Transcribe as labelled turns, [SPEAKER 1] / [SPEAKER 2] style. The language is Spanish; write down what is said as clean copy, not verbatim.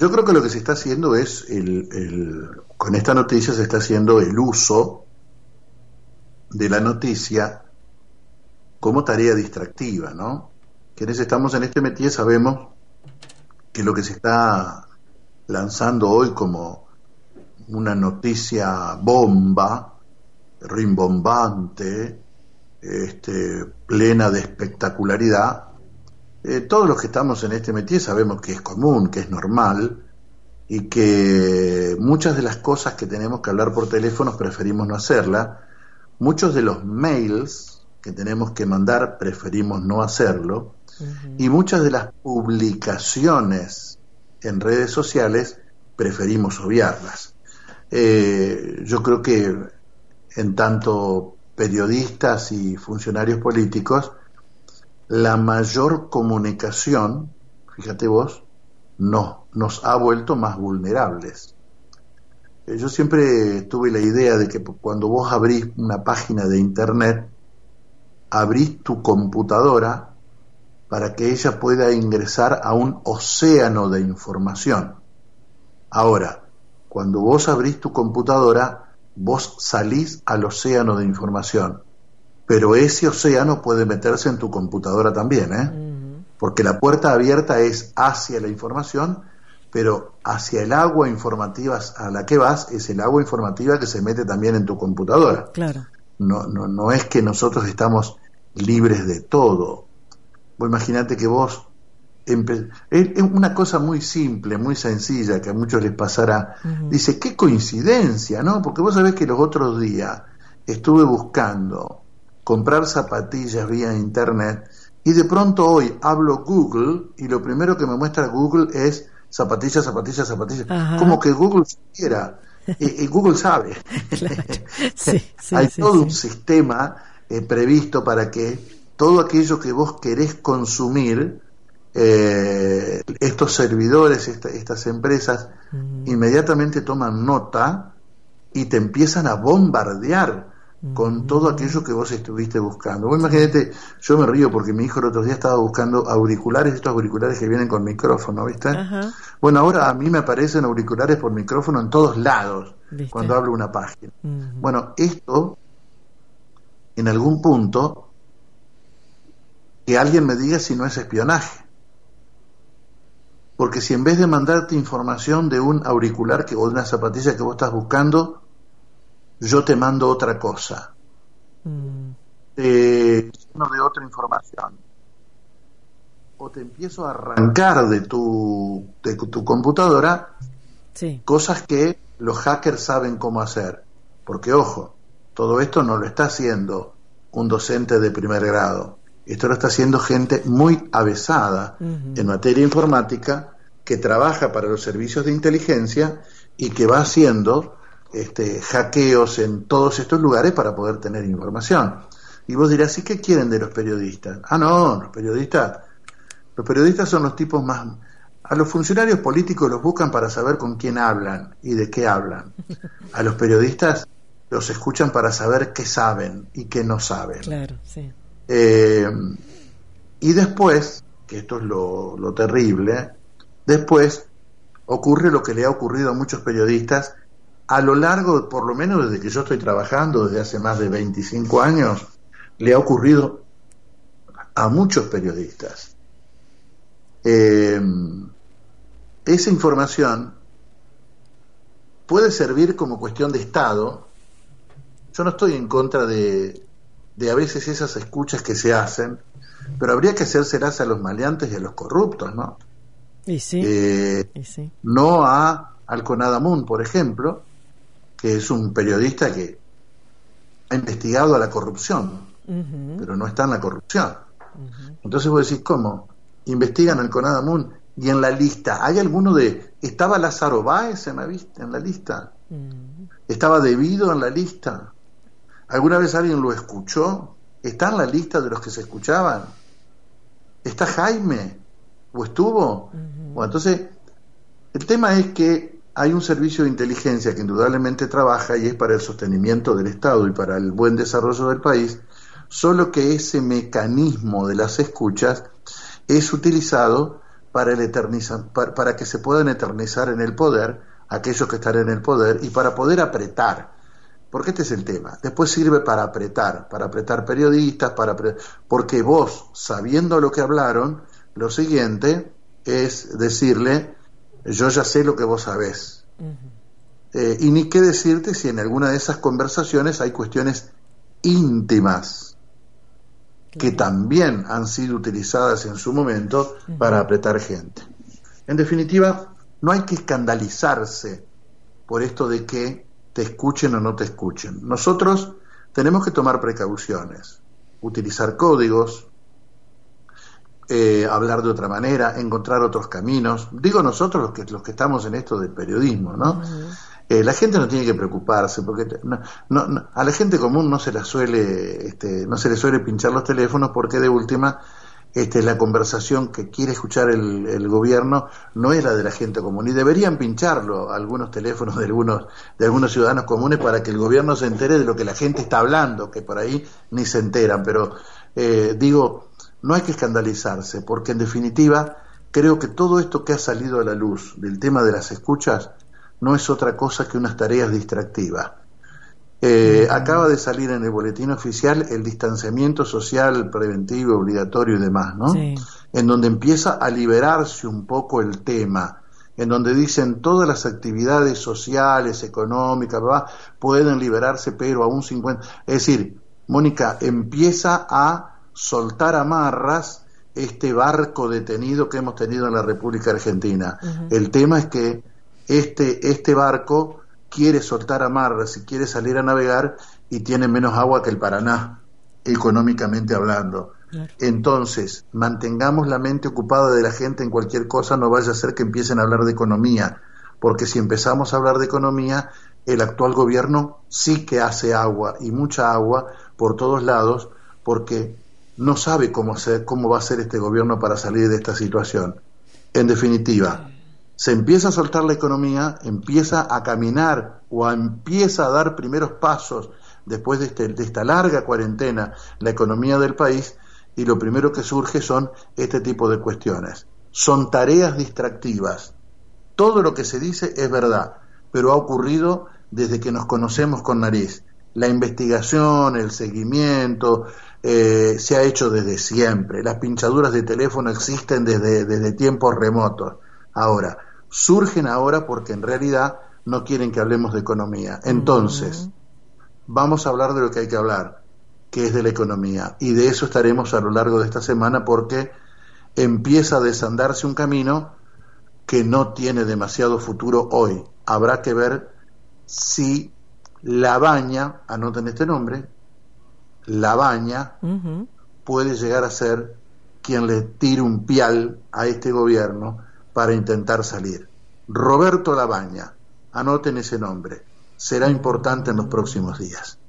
[SPEAKER 1] Yo creo que lo que se está haciendo es, con esta noticia se está haciendo el uso de la noticia como tarea distractiva, ¿no? Quienes estamos en este métier sabemos que lo que se está lanzando hoy como una noticia bomba, rimbombante, plena de espectacularidad, todos los que estamos en este métier sabemos que es común, que es normal, y que muchas de las cosas que tenemos que hablar por teléfono preferimos no hacerlas, muchos de los mails que tenemos que mandar preferimos no hacerlo, y muchas de las publicaciones en redes sociales preferimos obviarlas. Yo creo que en tanto periodistas y funcionarios políticos, la mayor comunicación, fíjate vos, nos ha vuelto más vulnerables. Yo siempre tuve la idea de que cuando vos abrís una página de internet, abrís tu computadora para que ella pueda ingresar a un océano de información. Ahora, cuando vos abrís tu computadora, vos salís al océano de información, pero ese océano puede meterse en tu computadora también, porque la puerta abierta es hacia la información, pero hacia el agua informativa a la que vas es el agua informativa que se mete también en tu computadora.
[SPEAKER 2] Claro.
[SPEAKER 1] No es que nosotros estamos libres de todo. Vos imaginate que vos es una cosa muy simple, muy sencilla, que a muchos les pasará. Dice, qué coincidencia, ¿no? Porque vos sabés que los otros días estuve buscando comprar zapatillas vía internet y de pronto hoy hablo Google y lo primero que me muestra Google es zapatillas.
[SPEAKER 2] Ajá.
[SPEAKER 1] Como que Google supiera, y Google sabe.
[SPEAKER 2] Claro. Sí,
[SPEAKER 1] Hay todo un sistema previsto para que todo aquello que vos querés consumir, estos servidores, estas empresas, inmediatamente toman nota y te empiezan a bombardear con todo aquello que vos estuviste buscando. Vos imagínate, yo me río porque mi hijo el otro día estaba buscando auriculares, estos auriculares que vienen con micrófono, ¿viste?
[SPEAKER 2] Ajá.
[SPEAKER 1] Bueno, ahora a mí me aparecen auriculares por micrófono en todos lados,
[SPEAKER 2] ¿viste?
[SPEAKER 1] Cuando abro una página. Bueno, esto, en algún punto, que alguien me diga si no es espionaje. Porque si en vez de mandarte información de un auricular o de una zapatilla que vos estás buscando, yo te mando otra cosa, de otra información, o te empiezo a arrancar de tu computadora cosas que los hackers saben cómo hacer. Porque ojo, todo esto no lo está haciendo un docente de primer grado, esto lo está haciendo gente muy avesada en materia informática, que trabaja para los servicios de inteligencia y que va haciendo hackeos en todos estos lugares para poder tener información. Y vos dirás, ¿y qué quieren de los periodistas? No, los periodistas son los tipos más... A los funcionarios políticos los buscan para saber con quién hablan y de qué hablan. A los periodistas los escuchan para saber qué saben y qué no saben.
[SPEAKER 2] Claro, sí.
[SPEAKER 1] Y después, que esto es lo terrible, después ocurre lo que le ha ocurrido a muchos periodistas a lo largo, por lo menos desde que yo estoy trabajando, desde hace más de 25 años, le ha ocurrido a muchos periodistas. Esa información puede servir como cuestión de Estado. Yo no estoy en contra de a veces esas escuchas que se hacen, pero habría que hacérselas a los maleantes y a los corruptos, ¿no?
[SPEAKER 2] Y sí.
[SPEAKER 1] No al Conadamun, por ejemplo, que es un periodista que ha investigado a la corrupción, pero no está en la corrupción. Entonces vos decís, ¿cómo? Investigan al Conadamun y en la lista, ¿hay alguno de... ¿Estaba Lázaro Báez en la lista? ¿Estaba Debido en la lista? ¿Alguna vez alguien lo escuchó? ¿Está en la lista de los que se escuchaban? ¿Está Jaime? ¿O estuvo? Bueno, entonces, el tema es que hay un servicio de inteligencia que indudablemente trabaja y es para el sostenimiento del Estado y para el buen desarrollo del país, solo que ese mecanismo de las escuchas es utilizado para que se puedan eternizar en el poder aquellos que están en el poder y para poder apretar, porque este es el tema. Después sirve para apretar periodistas, porque vos, sabiendo lo que hablaron, lo siguiente es decirle, yo ya sé lo que vos sabés. Y ni qué decirte si en alguna de esas conversaciones hay cuestiones íntimas que también han sido utilizadas en su momento para apretar gente. En definitiva, no hay que escandalizarse por esto de que te escuchen o no te escuchen. Nosotros tenemos que tomar precauciones, utilizar códigos, hablar de otra manera, encontrar otros caminos. Digo nosotros los que estamos en esto del periodismo, ¿no? La gente no tiene que preocuparse, porque a la gente común no se le suele pinchar los teléfonos, porque de última la conversación que quiere escuchar el gobierno no es la de la gente común, y deberían pincharlo algunos teléfonos de algunos ciudadanos comunes para que el gobierno se entere de lo que la gente está hablando, que por ahí ni se enteran. Pero digo, no hay que escandalizarse, porque en definitiva creo que todo esto que ha salido a la luz del tema de las escuchas no es otra cosa que unas tareas distractivas. Acaba de salir en el boletín oficial el distanciamiento social preventivo, obligatorio y demás, ¿no? Sí. En donde empieza a liberarse un poco el tema, en donde dicen todas las actividades sociales, económicas, pueden liberarse, pero a un 50%. Es decir, Mónica, empieza a soltar amarras este barco detenido que hemos tenido en la República Argentina. El tema es que este barco quiere soltar amarras y quiere salir a navegar, y tiene menos agua que el Paraná, económicamente hablando. Entonces, mantengamos la mente ocupada de la gente en cualquier cosa, no vaya a ser que empiecen a hablar de economía, porque si empezamos a hablar de economía, el actual gobierno sí que hace agua, y mucha agua por todos lados, porque no sabe cómo va a ser este gobierno para salir de esta situación. En definitiva, se empieza a soltar la economía, empieza a caminar o empieza a dar primeros pasos después de esta larga cuarentena la economía del país, y lo primero que surge son este tipo de cuestiones. Son tareas distractivas. Todo lo que se dice es verdad, pero ha ocurrido desde que nos conocemos con nariz. La investigación, el seguimiento, se ha hecho desde siempre. Las pinchaduras de teléfono existen desde tiempos remotos. Ahora, surgen ahora porque en realidad no quieren que hablemos de economía. Entonces, vamos a hablar de lo que hay que hablar, que es de la economía, y de eso estaremos a lo largo de esta semana, porque empieza a desandarse un camino que no tiene demasiado futuro hoy. Habrá que ver si Labaña, anoten este nombre, Labaña, puede llegar a ser quien le tire un pial a este gobierno para intentar salir. Roberto Labaña, anoten ese nombre, será importante en los próximos días.